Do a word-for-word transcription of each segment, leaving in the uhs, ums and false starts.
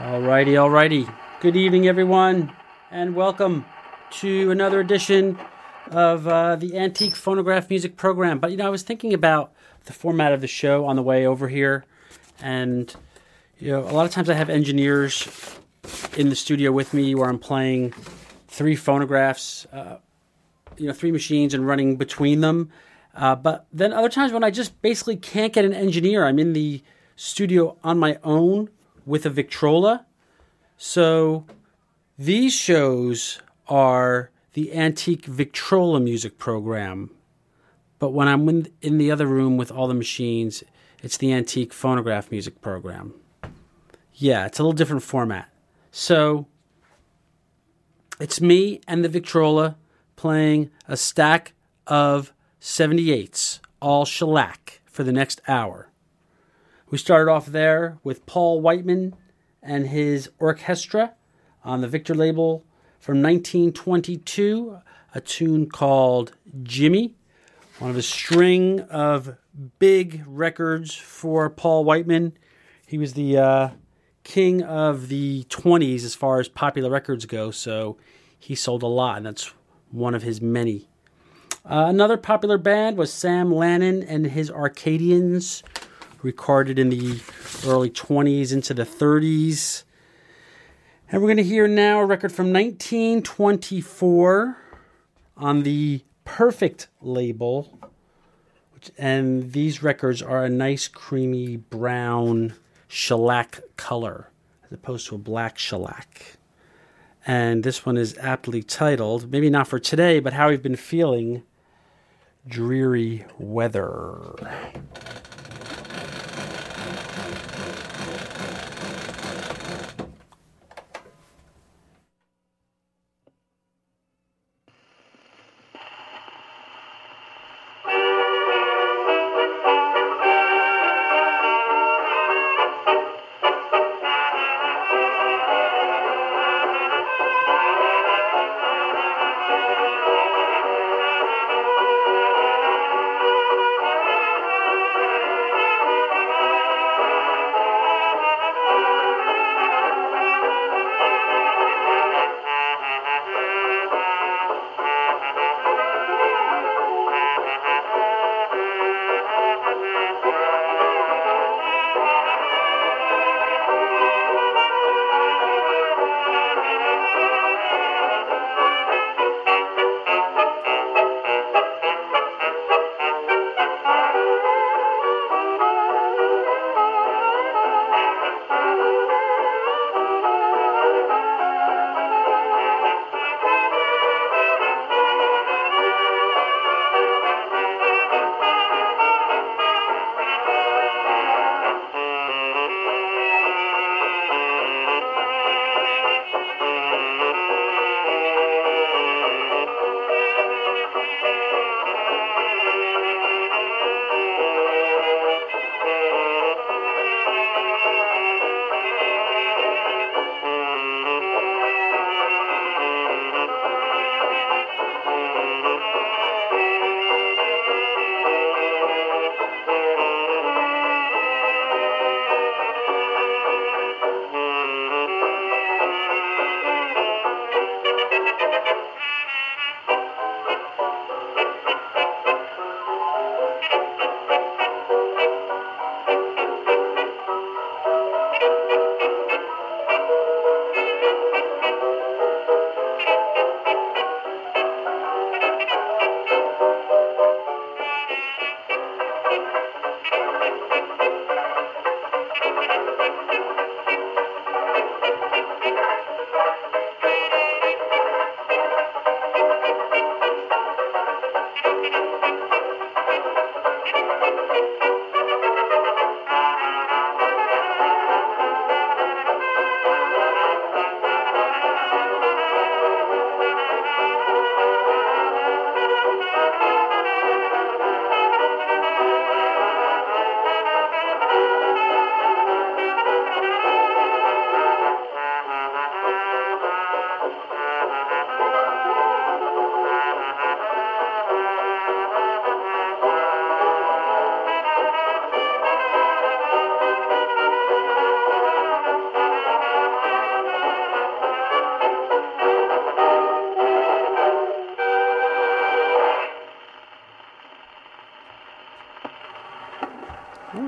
Alrighty, alrighty. Good evening, everyone, and welcome to another edition of uh, the Antique Phonograph Music Program. But, you know, I was thinking about the format of the show on the way over here, and, you know, a lot of times I have engineers in the studio with me where I'm playing three phonographs, uh, you know, three machines and running between them. Uh, but then other times when I just basically can't get an engineer, I'm in the studio on my own with a Victrola. So these shows are the Antique Victrola Music Program. But when I'm in, in the other room with all the machines, it's the Antique Phonograph Music Program. Yeah, it's a little different format. So it's me and the Victrola playing a stack of seventy-eights, all shellac, for the next hour. We started off there with Paul Whiteman and his orchestra on the Victor label from nineteen twenty-two, a tune called Jimmy, one of a string of big records for Paul Whiteman. He was the uh, king of the twenties as far as popular records go, so he sold a lot, and that's one of his many. Uh, another popular band was Sam Lannon and his Arcadians, recorded in the early twenties into the thirties. And we're going to hear now a record from nineteen twenty-four on the Perfect label. Which, and these records are a nice creamy brown shellac color as opposed to a black shellac. And this one is aptly titled, maybe not for today, but How We've Been Feeling, Dreary Weather. Thank you.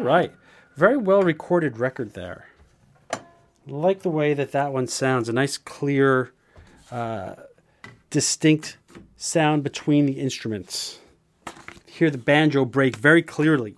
right. Very well recorded record there. I like the way that that one sounds. A nice, clear, uh, distinct sound between the instruments. Hear the banjo break very clearly.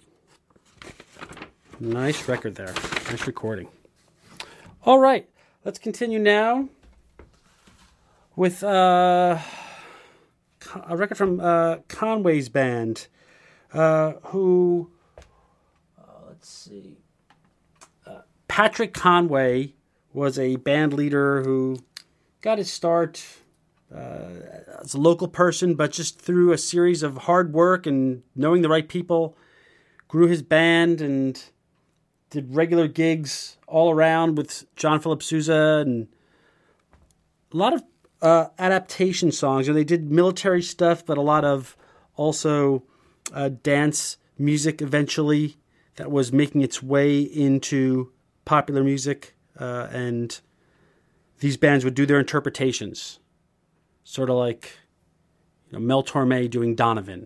Nice record there. Nice recording. All right. Let's continue now with uh, a record from uh, Conway's band, uh, who, uh, let's see, uh, Patrick Conway was a band leader who got his start uh, as a local person, but just through a series of hard work and knowing the right people, grew his band and did regular gigs all around with John Philip Sousa and a lot of uh, adaptation songs. You know, they did military stuff, but a lot of also uh, dance music eventually that was making its way into popular music. Uh, and these bands would do their interpretations, sort of like, you know, Mel Torme doing Donovan.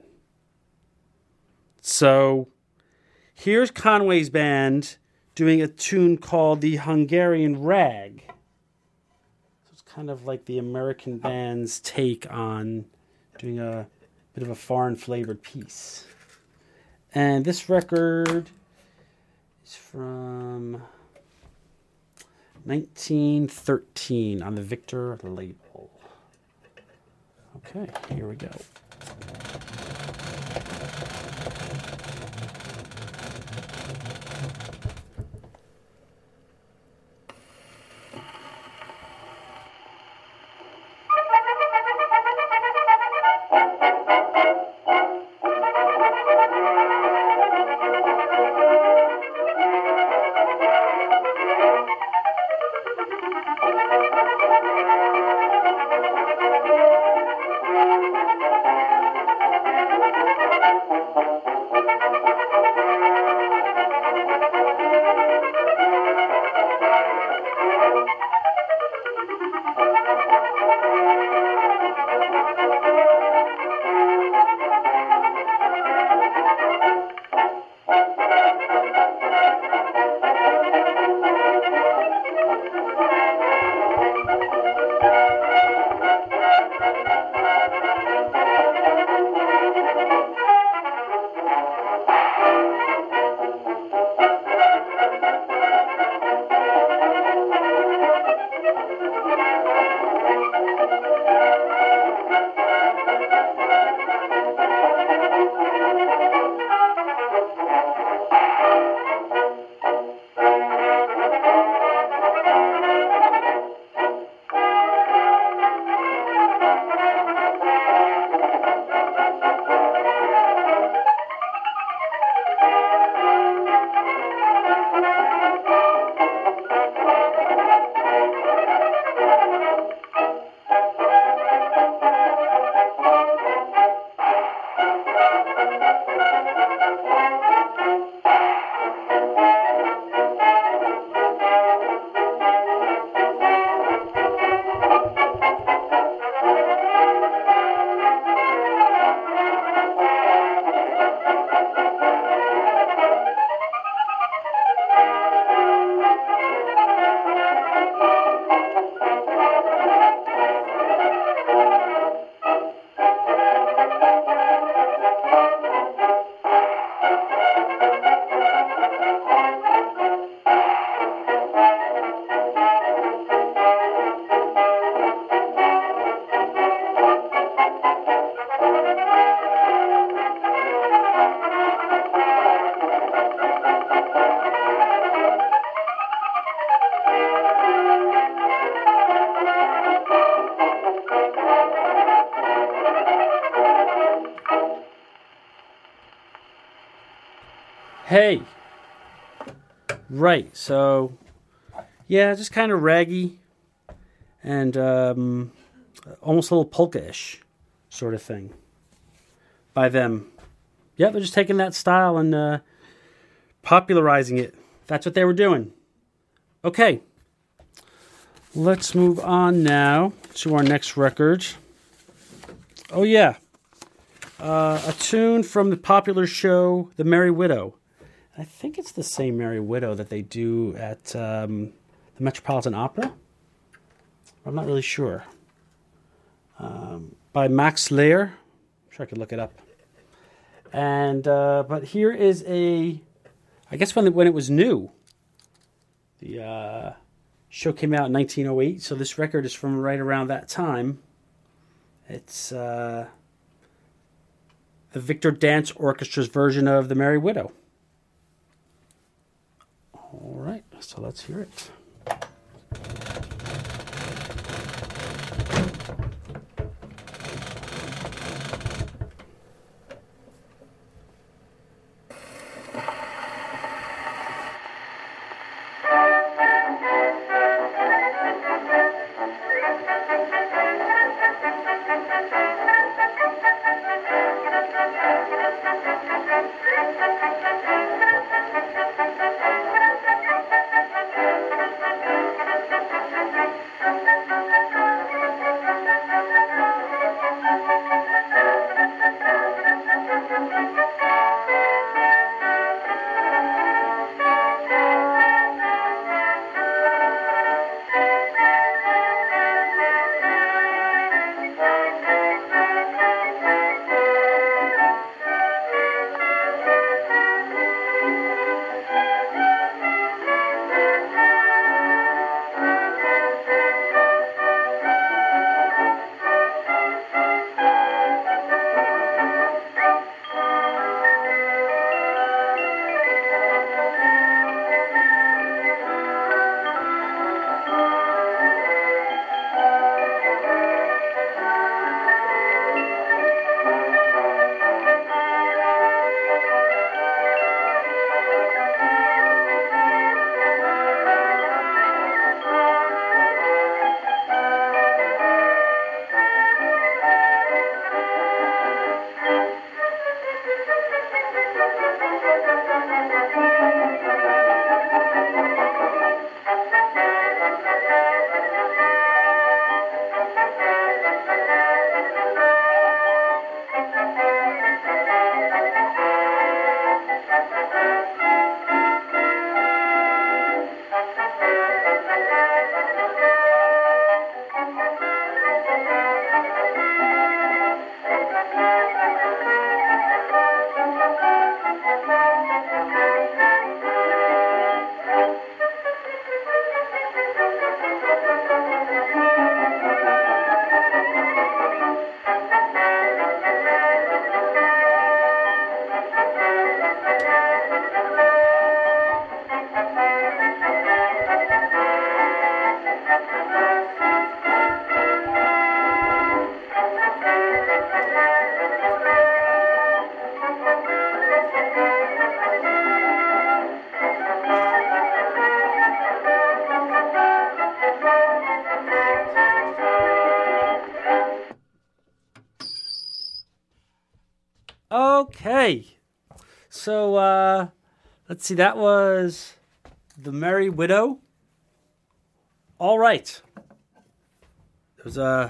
So here's Conway's band doing a tune called The Hungarian Rag. So it's kind of like the American band's take on doing a bit of a foreign flavored piece. And this record is from nineteen thirteen on the Victor label. Okay, here we go. Hey. Right, so, yeah, just kind of raggy and um, almost a little polka-ish sort of thing by them. Yeah, they're just taking that style and uh, popularizing it. That's what they were doing. Okay, let's move on now to our next record. Oh, yeah. Uh, a tune from the popular show The Merry Widow. I think it's the same Merry Widow that they do at um, the Metropolitan Opera. I'm not really sure. Um, by Max Lehr. I'm sure I could look it up. And uh, but here is a, I guess when when it was new. The uh, show came out in nineteen oh eight, so this record is from right around that time. It's uh, the Victor Dance Orchestra's version of the Merry Widow. All right, so let's hear it. Okay, so uh, let's see, that was The Merry Widow. All right. It was a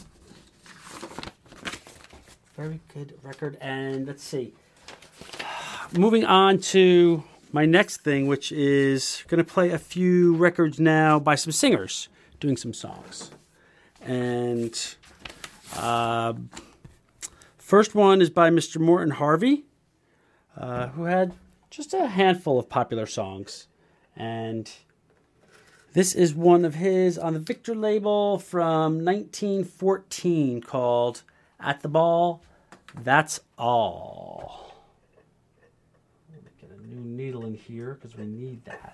very good record, and let's see. Moving on to my next thing, which is going to play a few records now by some singers doing some songs. And uh, first one is by Mister Morton Harvey, uh, who had just a handful of popular songs. And this is one of his on the Victor label from nineteen fourteen called At the Ball, That's All. Let me get a new needle in here because we need that.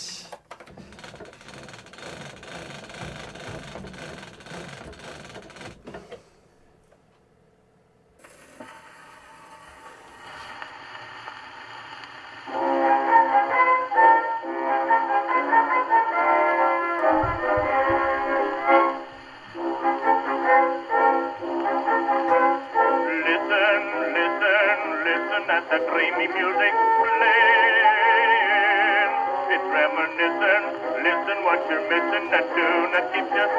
At the dreamy music playing, it's reminiscent. Listen what you're missing, that tune that keeps you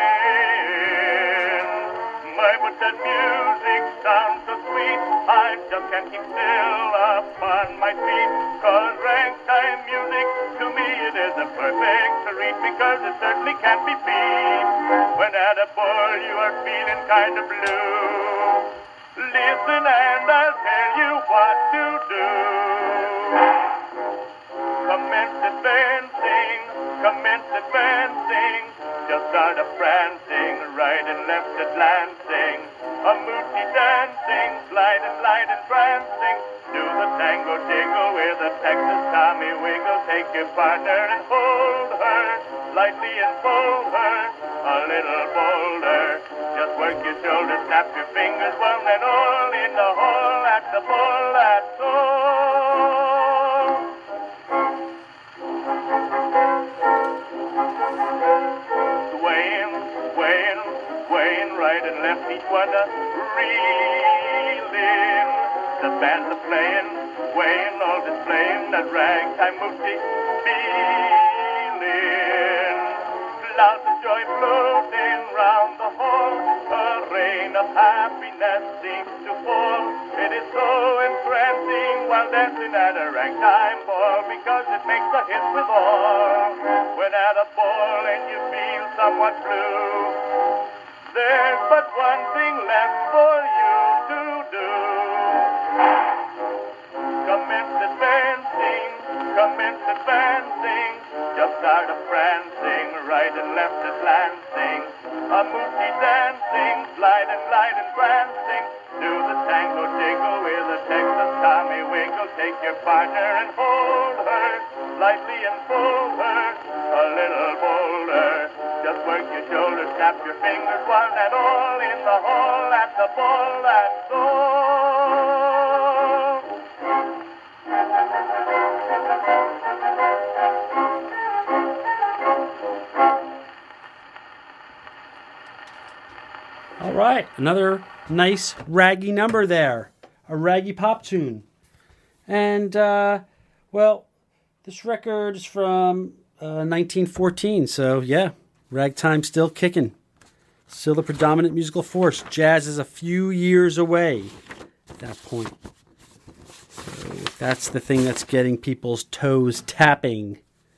swaying. My, but that music sounds so sweet. I just can't keep still upon my feet. Cause ragtime music, to me it is a perfect treat, because it certainly can't be beat. When at a ball you are feeling kind of blue, listen and I'll tell you what to do. Commence advancing, commence advancing, just start a prancing, right and left a glancing, a moody dancing, slide and slide and prancing, do the tango jingle with a Texas Tommy wiggle, take your partner and hold her, lightly and fold her, a little bolder, just work your shoulders, snap your fingers, one and all, in the hole, at the ball, that's all. Swaying, swaying, swaying, right and left, each one a reeling. The bands are playing, swaying, all displaying that ragtime moody feeling. Clouds of joy floating round the hall, a rain of happiness seems to fall. It is so entrancing while dancing at a ragtime ball, because it makes a hit with all. When at a ball and you feel somewhat blue, there's but one thing left for you to do. Commence advancing, commence advancing, just start a prancing, right and left a glancing, a moody dancing, slide and glide and prancing, do the tango jiggle with a Texas Tommy wiggle, take your partner and hold her, lightly and fold her, a little bolder, just work your shoulders, snap your fingers, one and all, in the hall, at the ball, that's all. All right, another nice raggy number there, a raggy pop tune. And, uh, well, this record is from uh, nineteen fourteen, so yeah, ragtime still kicking. Still the predominant musical force. Jazz is a few years away at that point. So that's the thing that's getting people's toes tapping.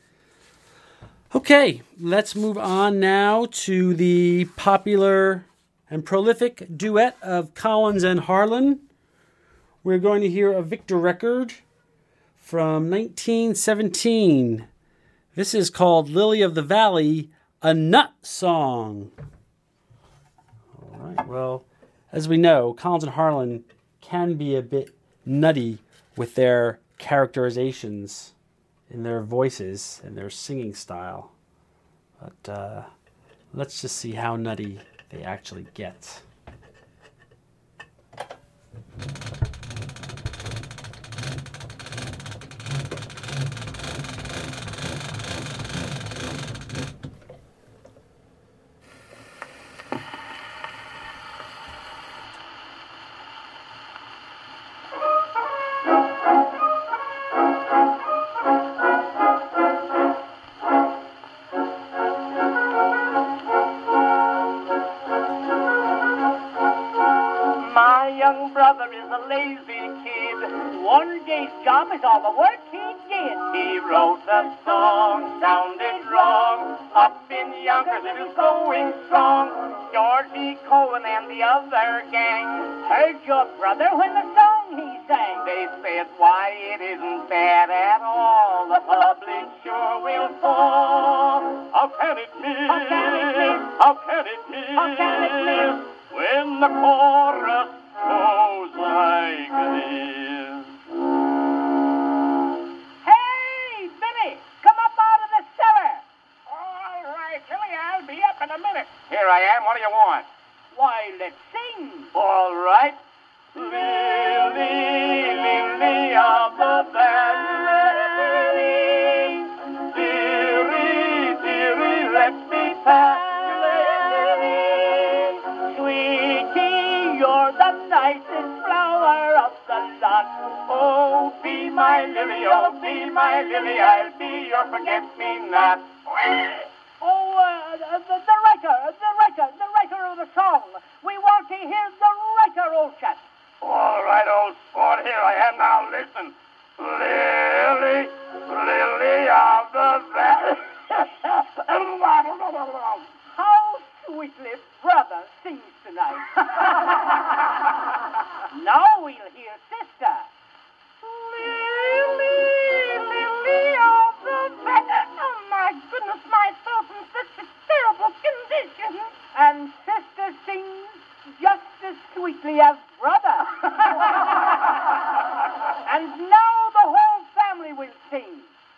Okay, let's move on now to the popular and prolific duet of Collins and Harlan. We're going to hear a Victor record from nineteen seventeen. This is called Lily of the Valley, a Nut Song. All right, well, as we know, Collins and Harlan can be a bit nutty with their characterizations in their voices and their singing style. But uh, let's just see how nutty they actually get. Job is all the work he did. He wrote the song, sounded wrong. Up in Yonkers it was going strong. Georgie Cohen and the other gang heard your brother when the song he sang. They said, why, it isn't bad at all. The public sure will fall. How can it be? How can it be? How can it be? How can it be? When the chorus goes like this. In a minute. Here I am. What do you want? Why, let's sing. All right. Lily, lily of the valley, dearie, dearie, let me pass. Sweetie, you're the nicest flower of the lot. Oh, be my lily, oh, be my lily, I'll be your forget-me-not. Oh, uh, the, the writer, the writer, the writer of the song. We want to hear the writer, old chap. All right, old sport. Beasley as brother. And now the whole family will sing.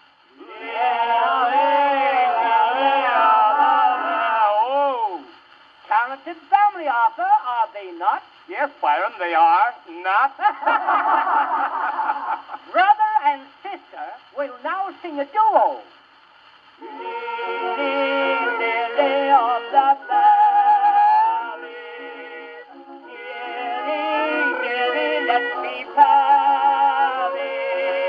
Oh, talented family, Arthur, are they not? Yes, Byron, they are not. Brother and sister will now sing a duo. Lily of the valley, lily, lily, let's be pally.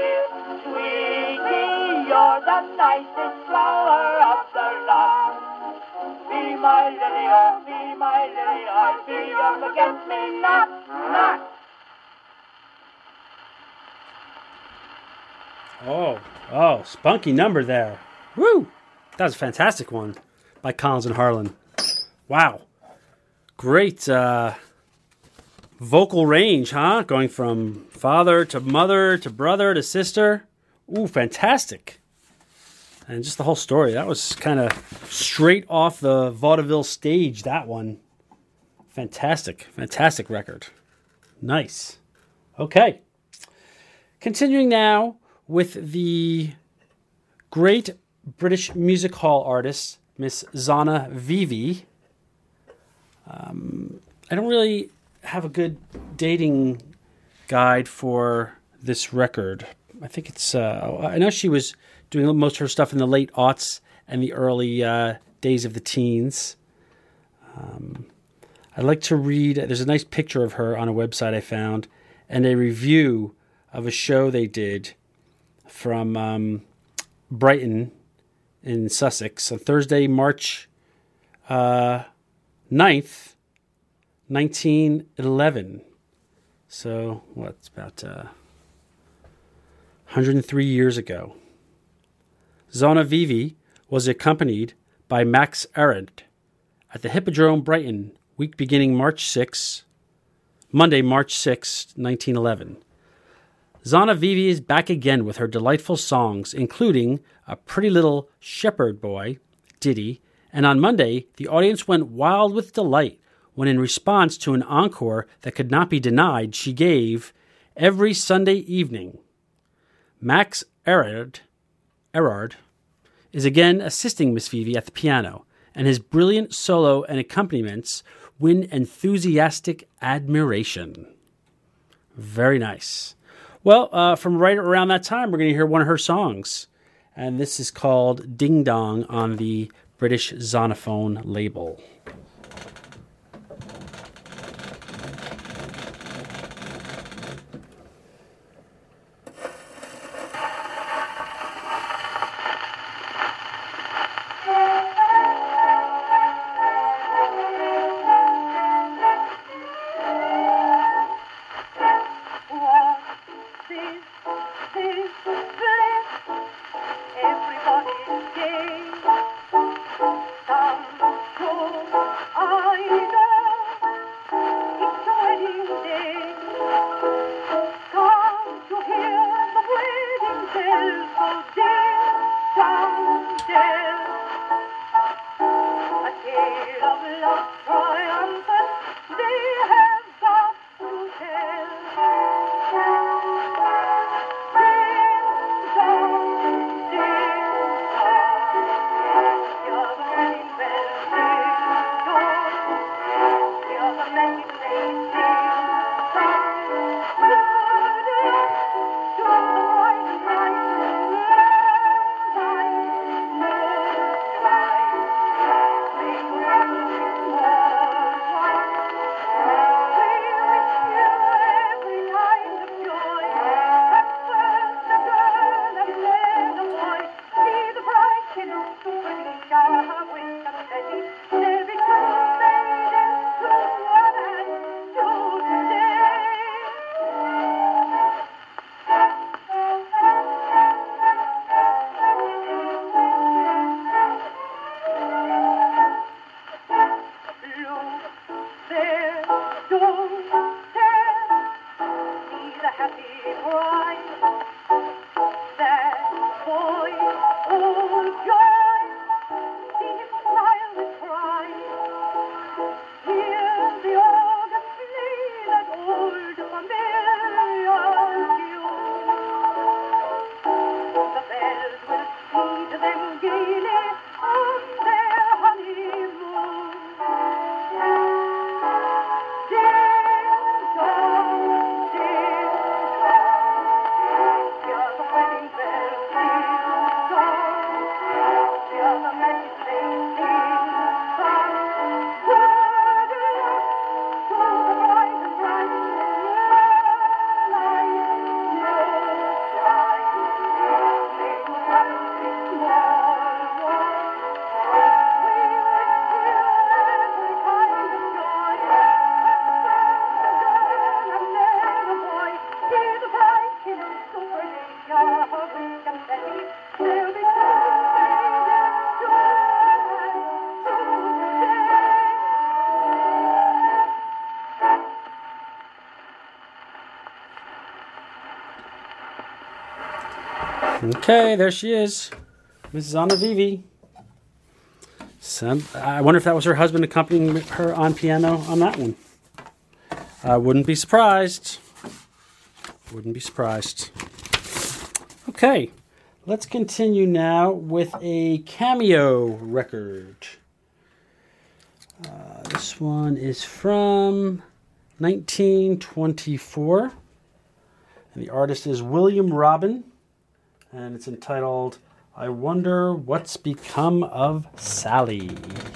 Sweetie, you're the nicest flower of the lot. Be my lily, oh, be my lily, I'll be your forget-me-not, not. Oh, oh, spunky number there. Woo! That was a fantastic one by Collins and Harlan. Wow. Great uh, vocal range, huh? Going from father to mother to brother to sister. Ooh, fantastic. And just the whole story. That was kind of straight off the vaudeville stage, that one. Fantastic. Fantastic record. Nice. Okay. Continuing now with the great British music hall artist, Miss Zana Vivi. Um, I don't really have a good dating guide for this record. I think it's, uh, I know she was doing most of her stuff in the late aughts and the early uh, days of the teens. Um, I'd like to read, there's a nice picture of her on a website I found, and a review of a show they did from um, Brighton in Sussex on Thursday, March uh, ninth, nineteen eleven. So, what's about uh, one hundred three years ago. Zana Vivi was accompanied by Max Arid at the Hippodrome Brighton, week beginning March sixth, Monday, March sixth, nineteen eleven. Zana Vivi is back again with her delightful songs, including A Pretty Little Shepherd Boy, Ditty, and on Monday, the audience went wild with delight when, in response to an encore that could not be denied, she gave Every Sunday Evening. Max Erard, Erard is again assisting Miss Vivi at the piano, and his brilliant solo and accompaniments win enthusiastic admiration. Very nice. Well, uh, from right around that time, we're going to hear one of her songs, and this is called Ding Dong on the British Zonophone label. Everybody's gay. Some go Okay, there she is. Missus Anna Vivi. Some, I wonder if that was her husband accompanying her on piano on that one. I wouldn't be surprised. Wouldn't be surprised. Okay, let's continue now with a cameo record. Uh, this one is from nineteen twenty-four. And the artist is William Robin. And it's entitled, I Wonder What's Become of Sally.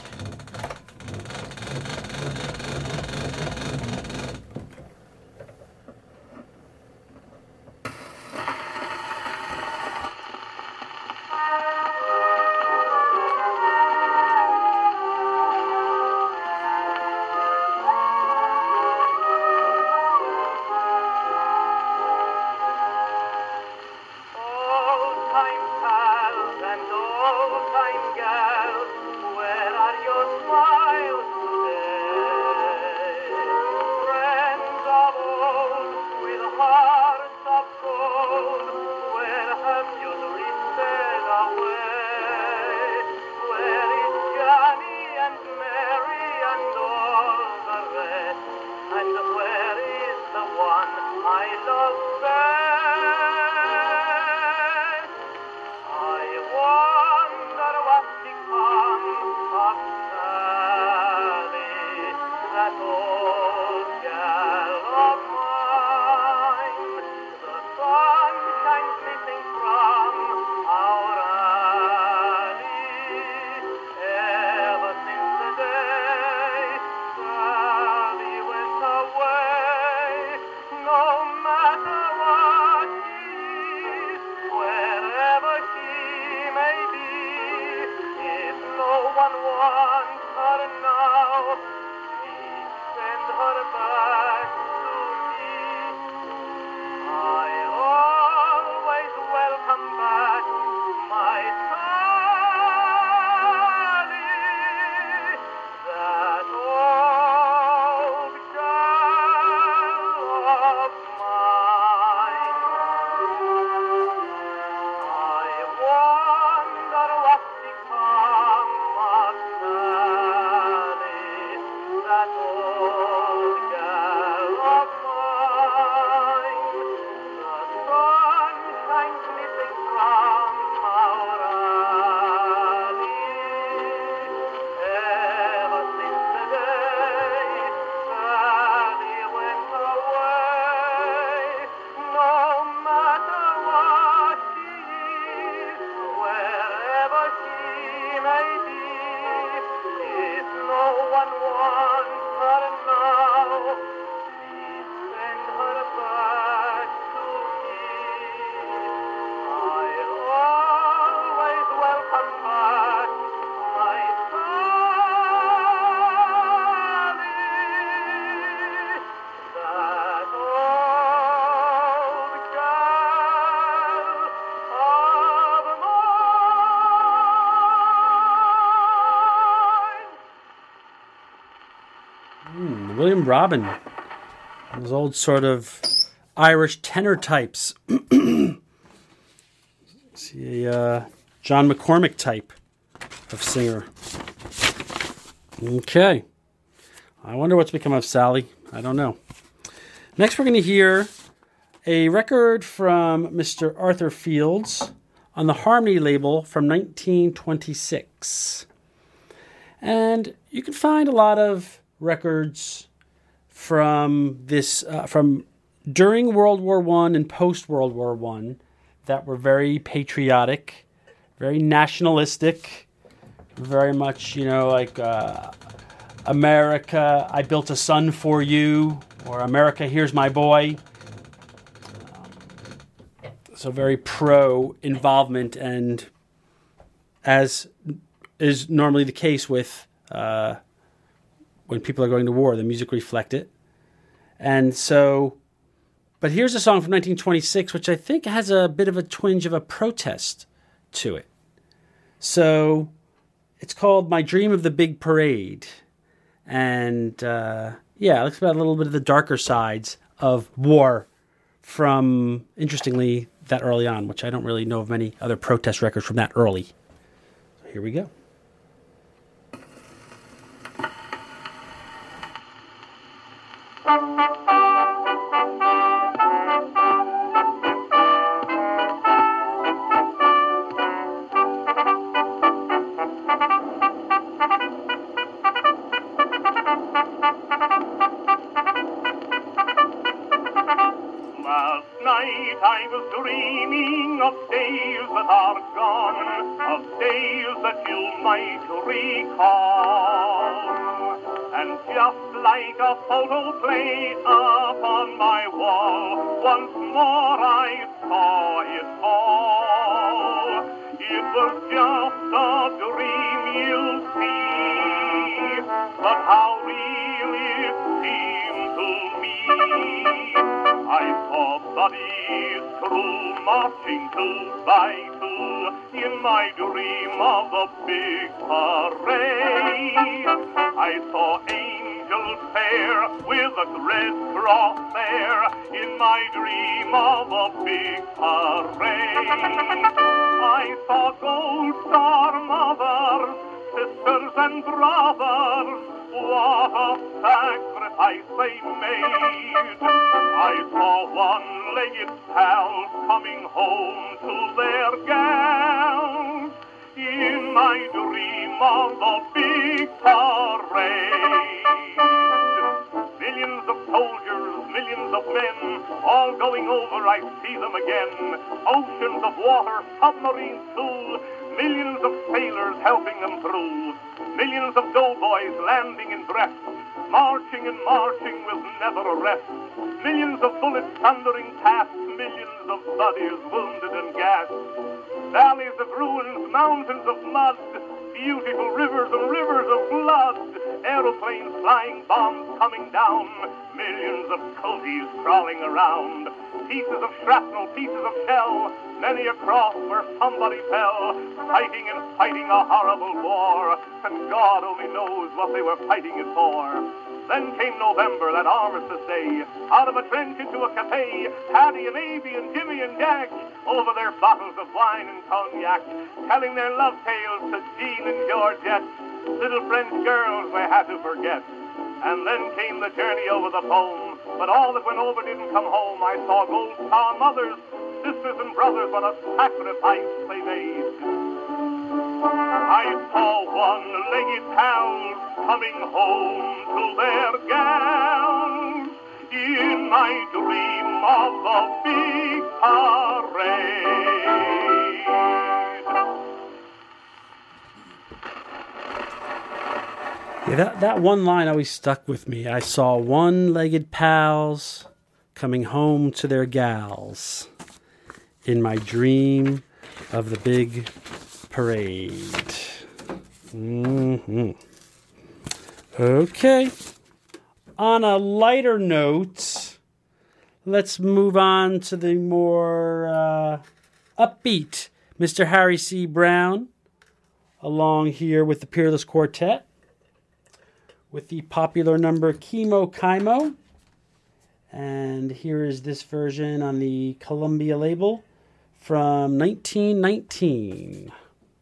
William Robin, those old sort of Irish tenor types. See a uh, John McCormick type of singer. Okay. I wonder what's become of Sally. I don't know. Next we're going to hear a record from Mister Arthur Fields on the Harmony label from nineteen twenty-six. And you can find a lot of records from this, uh, from during World War One and post-World War One that were very patriotic, very nationalistic, very much, you know, like uh, America, I built a son for you, or America, here's my boy. Um, so very pro-involvement, and as is normally the case with uh, when people are going to war, the music reflect it. And so, but here's a song from nineteen twenty-six, which I think has a bit of a twinge of a protest to it. So it's called My Dream of the Big Parade. And uh, yeah, it looks about a little bit of the darker sides of war from, interestingly, that early on, which I don't really know of many other protest records from that early. So here we go. I was dreaming of days that are gone, of days that you might recall. And just like a photo play upon my wall, once more I saw it all. It was just a dream, you see, but how real it seemed to me. I saw buddies through marching two by two in my dream of a big parade. I saw angels fair with a red cross there in my dream of a big parade. I saw gold star mothers, sisters and brothers, what a sacrifice they made. I saw one-legged pals coming home to their gals in my dream of the big parade. Millions of soldiers, millions of men, all going over, I see them again. Oceans of water, submarines too, millions of sailors helping them through. Millions of doughboys landing in Brest, marching and marching with never a rest. Millions of bullets thundering past, millions of bodies wounded and gassed. Valleys of ruins, mountains of mud, beautiful rivers and rivers of blood. Aeroplanes flying, bombs coming down, millions of cozies crawling around. Pieces of shrapnel, pieces of shell, many a cross where somebody fell, fighting and fighting a horrible war, and God only knows what they were fighting it for. Then came November, that armistice day. Out of a trench into a cafe, Paddy and Avy and Jimmy and Jack, over their bottles of wine and cognac, telling their love tales to Jean and Georgette, little French girls they had to forget. And then came the journey over the phone, but all that went over didn't come home. I saw gold star mothers, sisters and brothers, what a sacrifice they made. I saw one-legged pals coming home to their gals in my dream of the big parade. Yeah, that, that one line always stuck with me. I saw one-legged pals coming home to their gals in my dream of the big parade. Mm-hmm. Okay. On a lighter note, let's move on to the more uh, upbeat Mister Harry C. Brown, along here with the Peerless Quartet, with the popular number Chemo Kymo. And here is this version on the Columbia label from nineteen nineteen.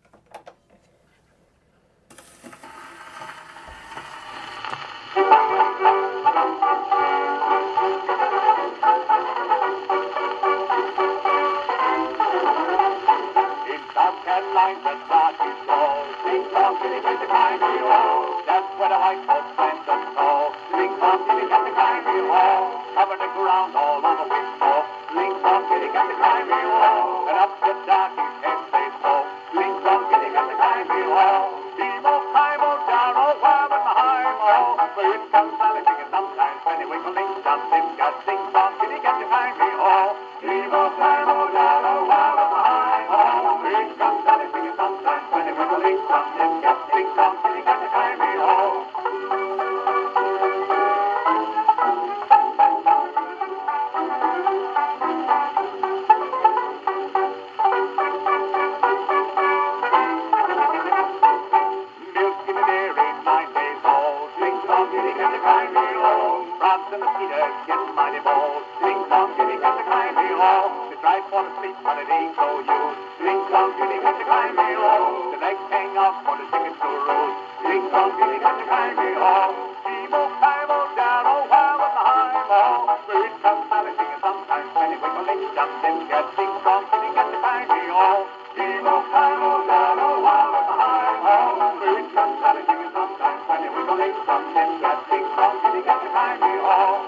Lines that start to flow, sing song, kitty cat, the kindly ho. That's where the white folks went to go. Sing song, kitty cat, the kindly ho. Cover the ground all on the window. Sing song, kitty cat, the kindly ho. And up the darkies head they go. Sing song, kitty cat, the kindly ho. Emo, Kymo, down, oh, wham, and the high-mo. So it comes Sally singing sometimes when they wiggle, ling, dum, dim, got. Sing song, kitty cat, the kindly ho. Emo, Kymo, down, oh, wham, and the high-mo. It comes Sally singing sometimes when they wiggle, ling, dum, dim, got. Sing song, kitty cat, the kindly ho. want to sleep, but it ain't no use. Ding dong, ding dong, climb me home. The legs hang up for the chickens to roost. Ding dong, ding dong, climb me home. Chimo, climb on down, oh, wow, with the high ball. Where it comes out of singing sometimes when it wiggling, jumping, get ding dong, ding dong, climb me home. Chimo, climb on down, oh, wow, with the high ball. Where it comes out of singing sometimes when it wiggling, jumping, get ding dong, ding dong, climb me home.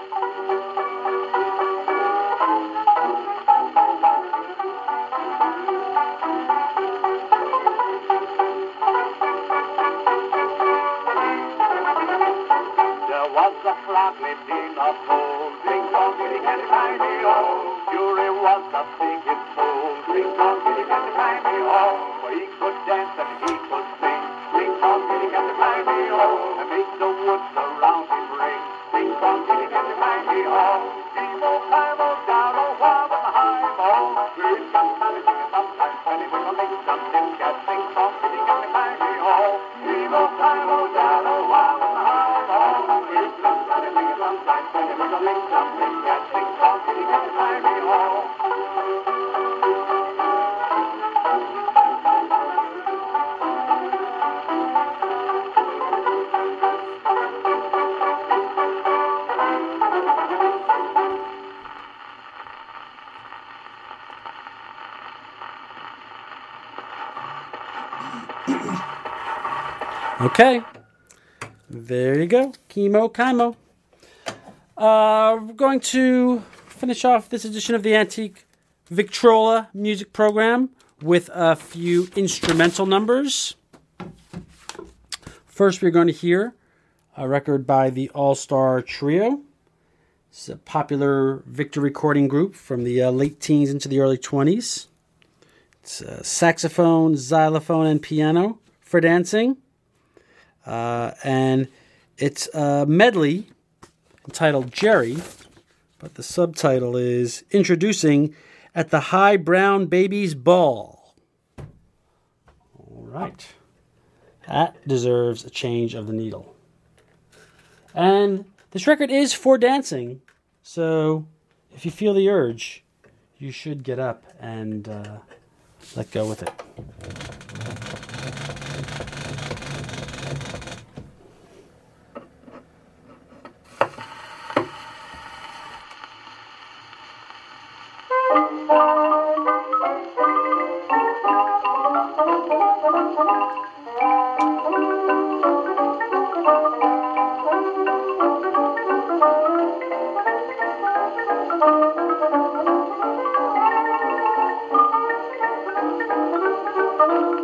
The cloud lived in a pool, ding dong, ding and tiny hole. Fury was a singing fool, ding dong, ding and tiny hole. For he could dance and he could sing, ding dong, ding and tiny hole. And make the woods around him ring, ding dong, ding and tiny hole. People climb on down, oh, wow, with a high ball. Birds come singing sometimes when he will make something, get ding dong, ding and tiny hole. People climb on down, oh, wow, with a high ball. Birds come sometimes when it was a link something, get ding dong, ding and tiny hole. Okay, there you go, Chemo Kaimo. Uh, we're going to finish off this edition of the Antique Victrola music program with a few instrumental numbers. First, we're going to hear a record by the All-Star Trio. It's a popular Victor recording group from the uh, late teens into the early twenties. It's uh, saxophone, xylophone, and piano for dancing. Uh, and it's a medley entitled Jerry, but the subtitle is Introducing at the High Brown Baby's Ball. All right. That deserves a change of the needle. And this record is for dancing, so if you feel the urge, you should get up and uh, let go with it. Thank you.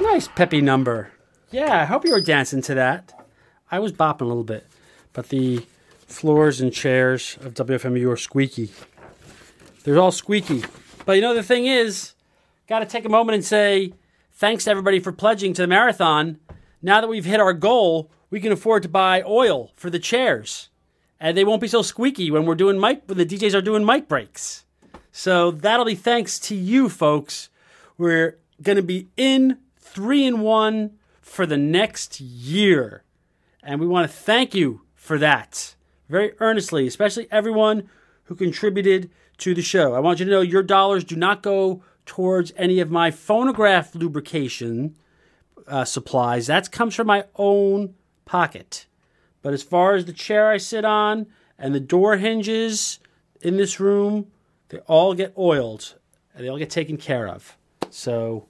Nice peppy number. Yeah, I hope you were dancing to that. I was bopping a little bit, but the floors and chairs of W F M U are squeaky. They're all squeaky. But you know, the thing is, got to take a moment and say thanks to everybody for pledging to the marathon. Now that we've hit our goal, we can afford to buy oil for the chairs. And they won't be so squeaky when we're doing mic, when the D Js are doing mic breaks. So that'll be thanks to you folks. We're going to be in three and one for the next year. And we want to thank you for that very earnestly, especially everyone who contributed to the show. I want you to know your dollars do not go towards any of my phonograph lubrication uh, supplies. That comes from my own pocket. But as far as the chair I sit on and the door hinges in this room, they all get oiled and they all get taken care of. So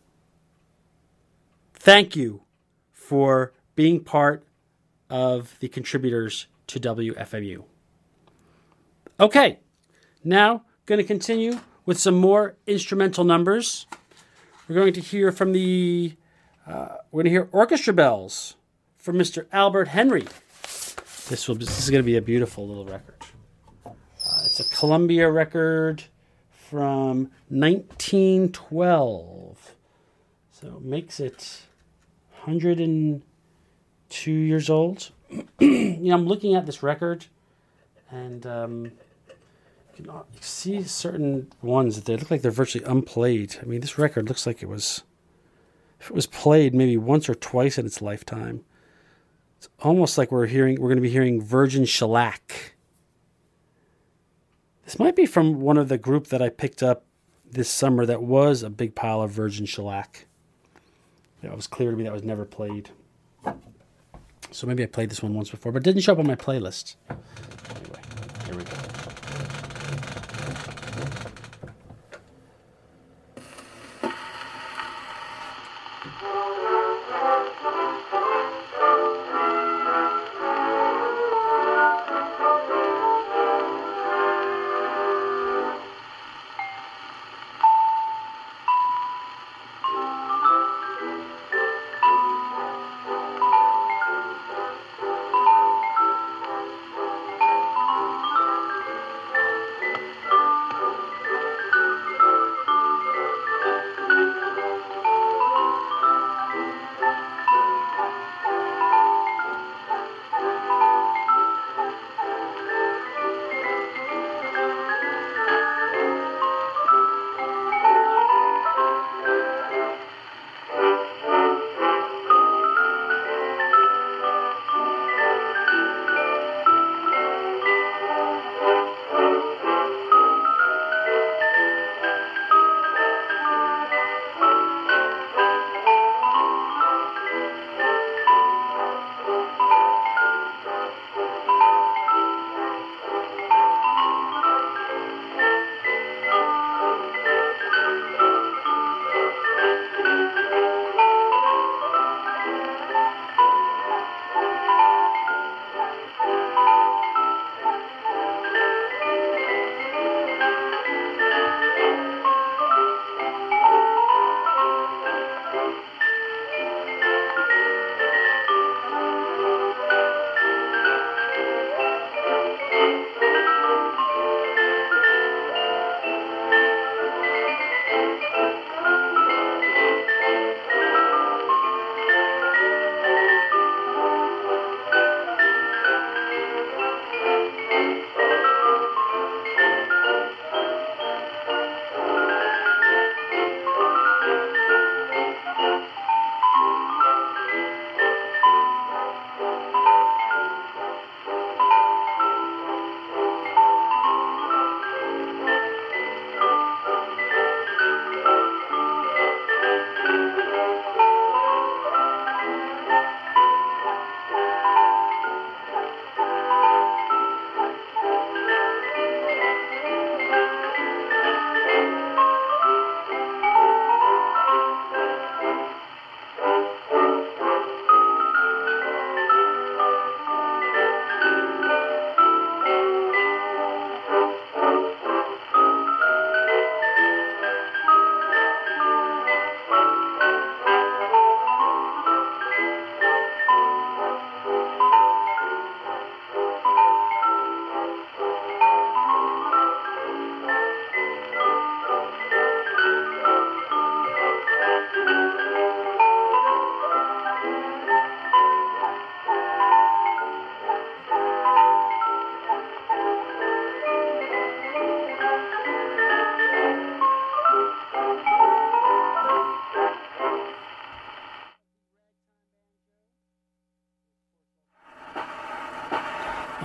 thank you for being part of the contributors to W F M U. Okay, now going to continue with some more instrumental numbers. We're going to hear from the, uh, we're going to hear orchestra bells from Mister Albert Henry. This will. This is going to be a beautiful little record. Uh, it's a Columbia record from nineteen twelve. So it makes it one hundred two years old. You know, I'm looking at this record, and um, you can see certain ones that they look like they're virtually unplayed. I mean, this record looks like it was, if it was played maybe once or twice in its lifetime. It's almost like we're hearing, we're going to be hearing Virgin Shellac. This might be from one of the group that I picked up this summer that was a big pile of Virgin Shellac. It was clear to me that was never played. So maybe I played this one once before, but it didn't show up on my playlist. Anyway, here we go.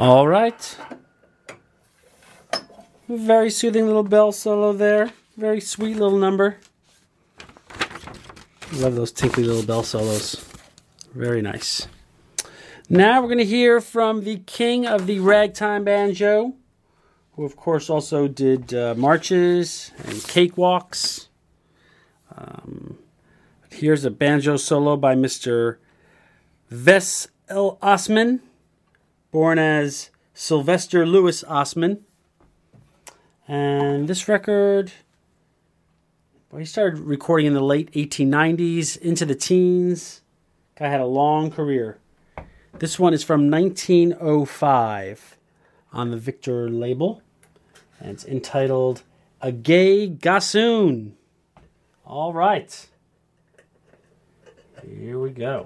All right. Very soothing little bell solo there. Very sweet little number. Love those tinkly little bell solos. Very nice. Now we're going to hear from the king of the ragtime banjo, who of course also did uh, marches and cakewalks. Um, here's a banjo solo by Mister Wes L. Osman, born as Sylvester Lewis Osman. And this record, well, he started recording in the late eighteen nineties, into the teens. Guy had a long career. This one is from nineteen oh five on the Victor label. And it's entitled A Gay Gossoon. All right. Here we go.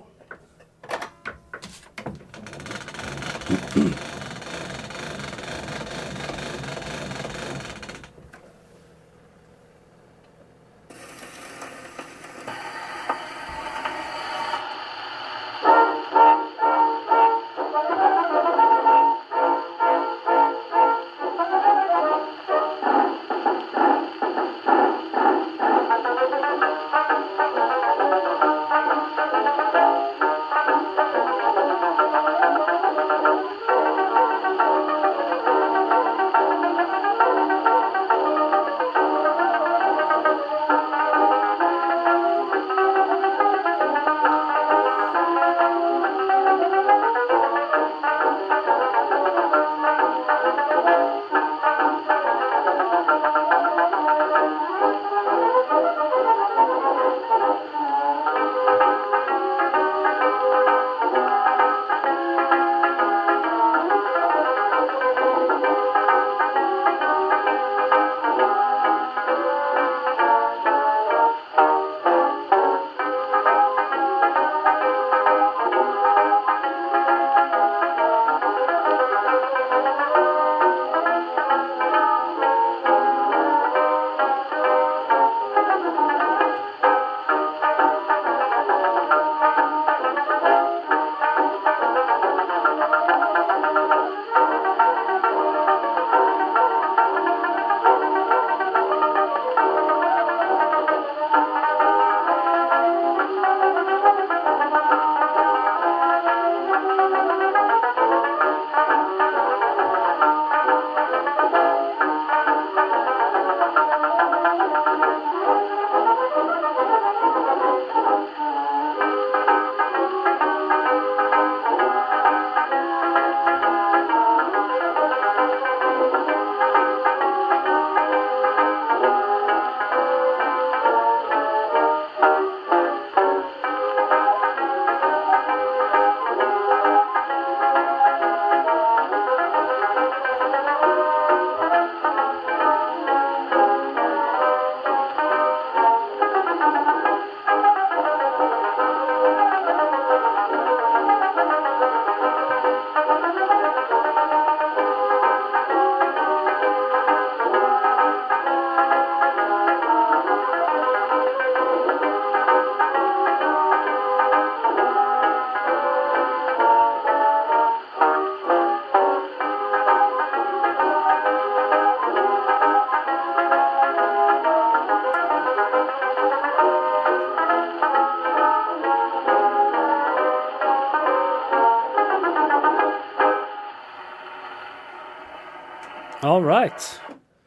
All right.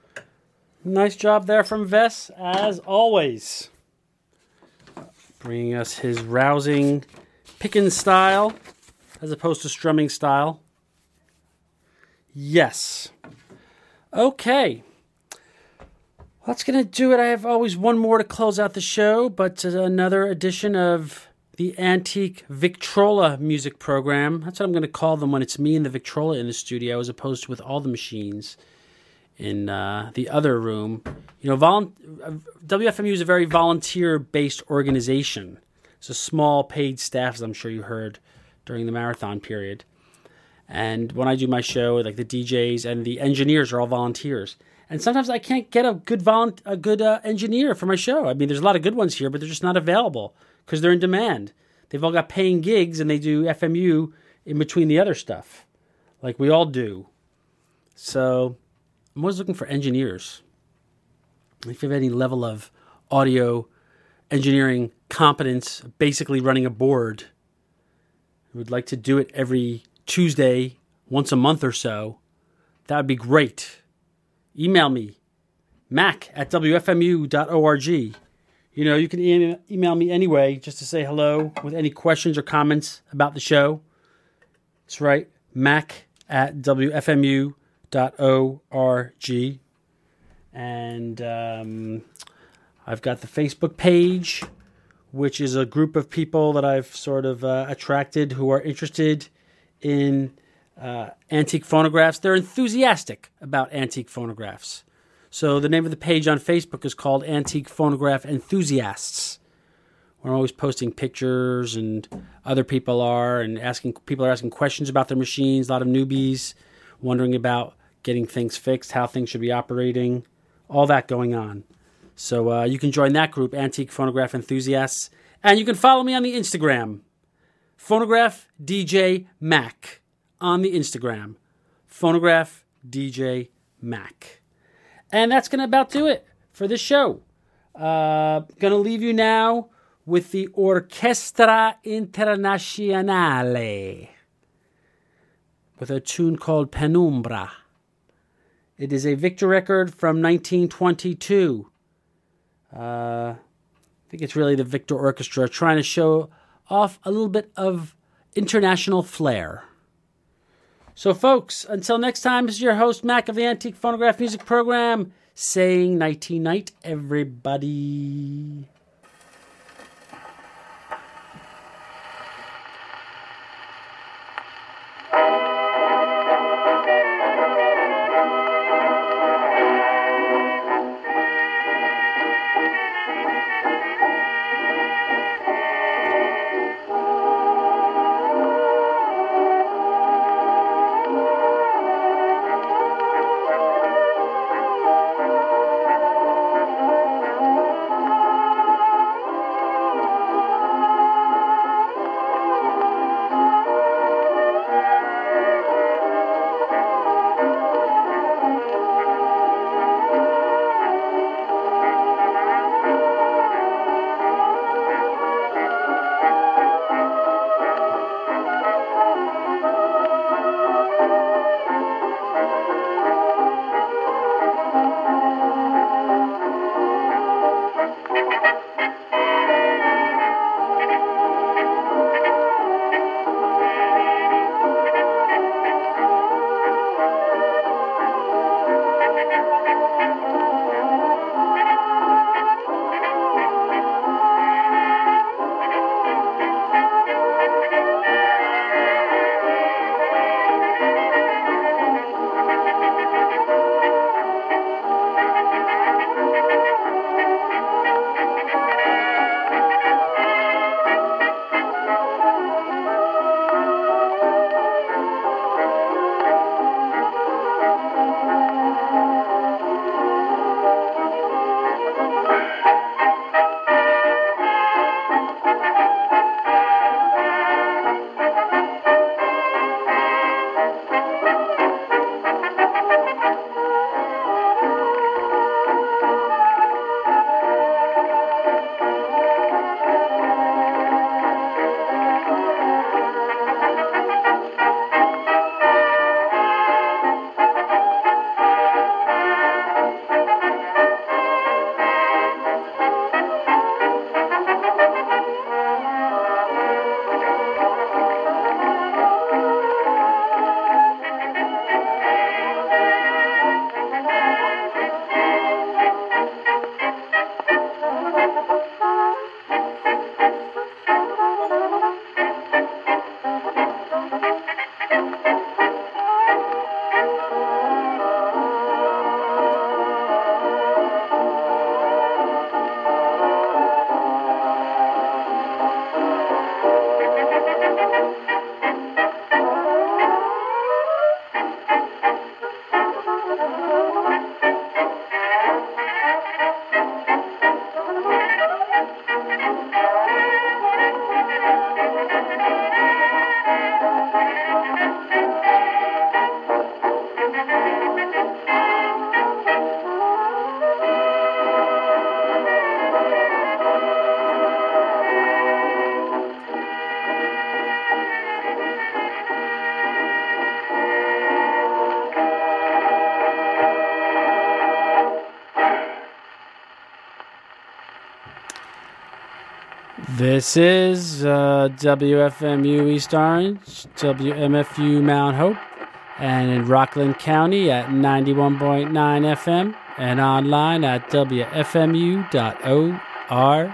Nice job there from Wes, as always. Bringing us his rousing picking style, as opposed to strumming style. Yes. Okay. That's going to do it. I have always one more to close out the show, but another edition of the Antique Victrola music program. That's what I'm going to call them when it's me and the Victrola in the studio, as opposed to with all the machines in uh, the other room. You know, volu- W F M U is a very volunteer-based organization. It's a small paid staff, as I'm sure you heard during the marathon period. And when I do my show, like the D Js and the engineers are all volunteers. And sometimes I can't get a good volu- a good uh, engineer for my show. I mean, there's a lot of good ones here, but they're just not available because they're in demand. They've all got paying gigs, and they do F M U in between the other stuff, like we all do. So I'm always looking for engineers. If you have any level of audio engineering competence, basically running a board, I would like to do it every Tuesday, once a month or so, that would be great. Email me, mac at w f m u dot org. You know, you can e- email me anyway just to say hello with any questions or comments about the show. That's right, mac at w f m u dot org. And um, I've got the Facebook page, which is a group of people that I've sort of uh, attracted who are interested in uh, antique phonographs. They're enthusiastic about antique phonographs. So the name of the page on Facebook is called Antique Phonograph Enthusiasts. We're always posting pictures, and other people are, and asking people are asking questions about their machines. A lot of newbies wondering about getting things fixed, how things should be operating, all that going on. So uh, you can join that group, Antique Phonograph Enthusiasts, and you can follow me on the Instagram, Phonograph D J Mac, on the Instagram, Phonograph D J Mac. And that's going to about do it for this show. Uh, going to leave you now with the Orchestra Internazionale with a tune called Penumbra. It is a Victor record from nineteen twenty-two. Uh, I think it's really the Victor Orchestra trying to show off a little bit of international flair. So, folks, until next time, this is your host, Mac of the Antique Phonograph Music Program, saying nighty-night, everybody. This is uh, W F M U East Orange, W M F U Mount Hope, and in Rockland County at ninety-one point nine F M and online at W F M U dot org.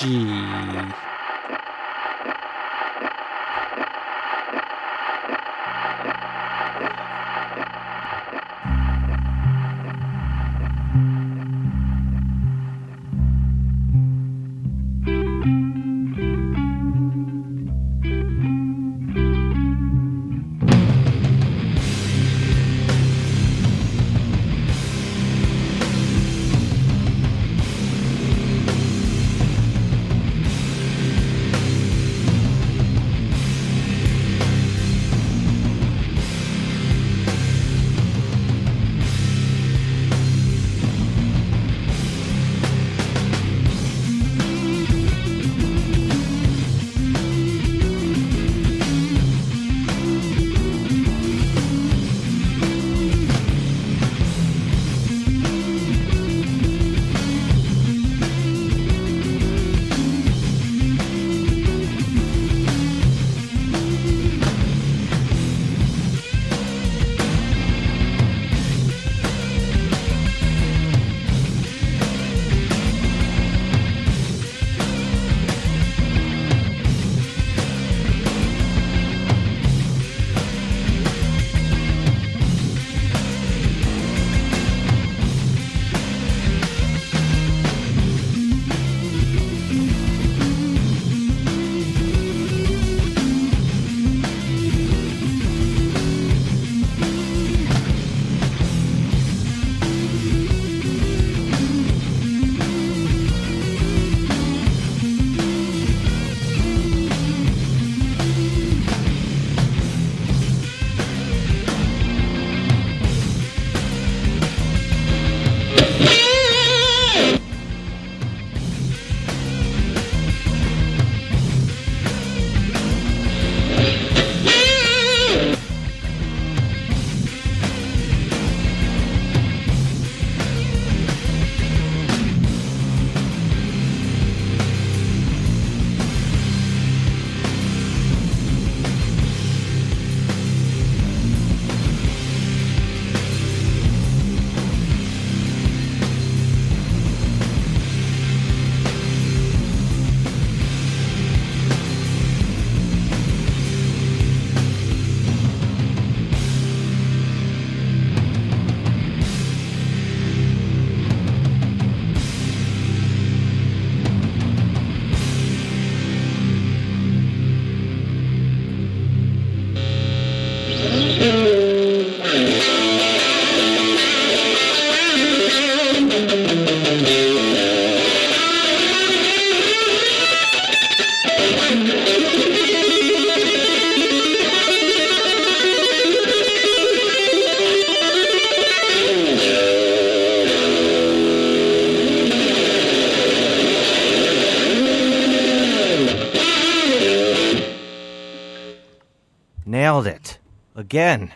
Nailed it. Again.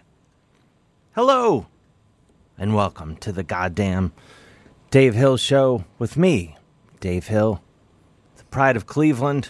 Hello. And welcome to the goddamn Dave Hill Show with me, Dave Hill, the pride of Cleveland,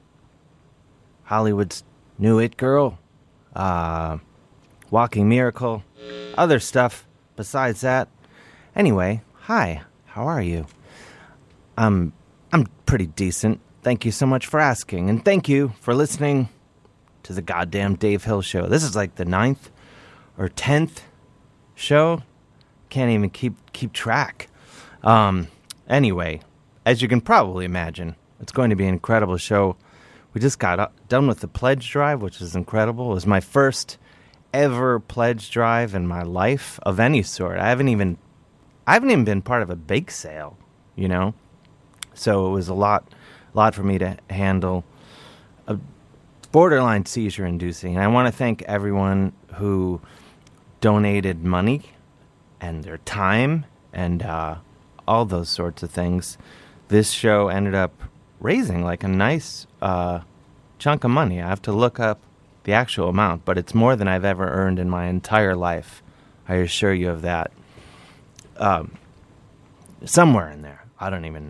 Hollywood's new it girl, uh, walking miracle, other stuff besides that. Anyway, hi, how are you? Um, I'm pretty decent. Thank you so much for asking, and thank you for listening to the goddamn Dave Hill Show. This is like the ninth or tenth show. Can't even keep keep track. Um, anyway, as you can probably imagine, it's going to be an incredible show. We just got up, done with the pledge drive, which is incredible. It was my first ever pledge drive in my life of any sort. I haven't even I haven't even been part of a bake sale, you know. So it was a lot, lot for me to handle. A borderline seizure inducing. And I want to thank everyone who donated money and their time and uh, all those sorts of things. This show ended up raising like a nice uh, chunk of money. I have to look up the actual amount, but it's more than I've ever earned in my entire life. I assure you of that. Um, somewhere in there. I don't even know.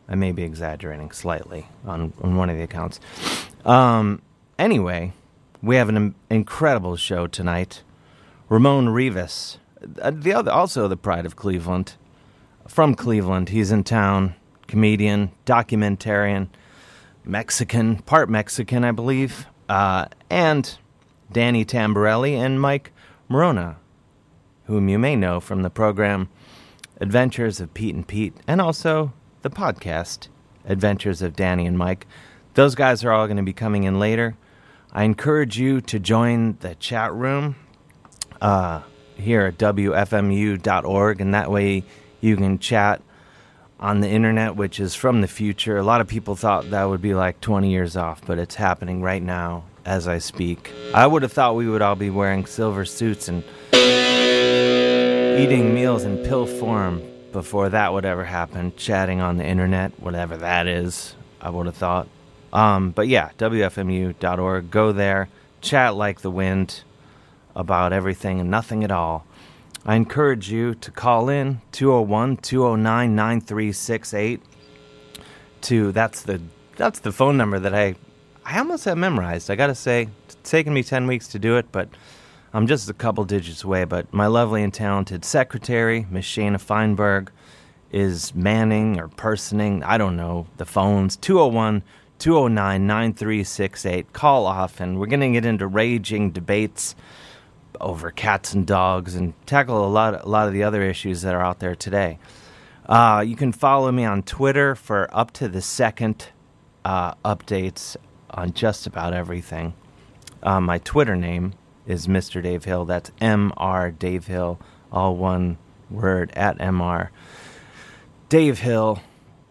I may be exaggerating slightly on, on one of the accounts. Um, anyway, we have an incredible show tonight. Ramon Rivas, the other, also the pride of Cleveland, from Cleveland. He's in town, comedian, documentarian, Mexican, part Mexican, I believe, uh, and Danny Tamborelli and Mike Morona, whom you may know from the program Adventures of Pete and Pete, and also the podcast Adventures of Danny and Mike. Those guys are all going to be coming in later. I encourage you to join the chat room uh, here at W F M U dot org, and that way you can chat on the internet, which is from the future. A lot of people thought that would be like twenty years off, but it's happening right now as I speak. I would have thought we would all be wearing silver suits and eating meals in pill form before that would ever happen, chatting on the internet, whatever that is, I would have thought. Um, but yeah, W F M U dot org, go there, chat like the wind about everything and nothing at all. I encourage you to call in two oh one, two oh nine, nine three six eight. To that's the that's the phone number that I I almost have memorized. I gotta say, it's taken me ten weeks to do it, but I'm just a couple digits away. But my lovely and talented secretary, Miss Shana Feinberg, is manning or personing, I don't know, the phones. two oh one, two oh nine, nine three six eight. Call off, and we're gonna get into raging debates over cats and dogs and tackle a lot, a lot of the other issues that are out there today. Uh, you can follow me on Twitter for up to the second uh, updates on just about everything. Uh, my Twitter name is Mister Dave Hill. That's M R Dave Hill, all one word, at M R Dave Hill.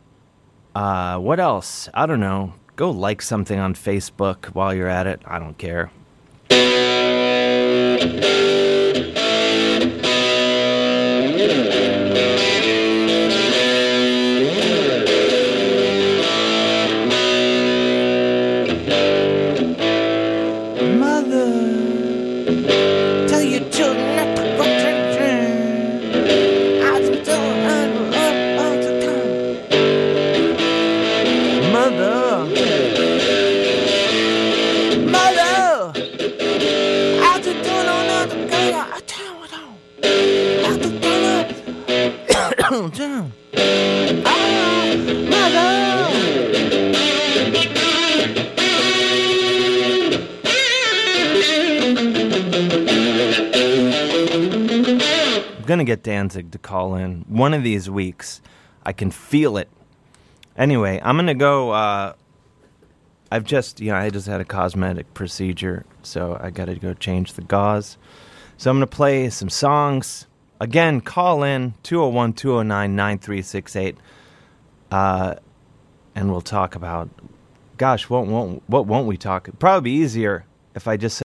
Uh, what else? I don't know. Go like something on Facebook while you're at it. I don't care. Gonna get Danzig to call in one of these weeks. I can feel it. Anyway, I'm gonna go. Uh, I've just, you know, I just had a cosmetic procedure, so I gotta go change the gauze. So I'm gonna play some songs. Again, call in two oh one, two oh nine, nine three six eight, uh, and we'll talk about. Gosh, won't won't what won't we talk? It'd probably be easier if I just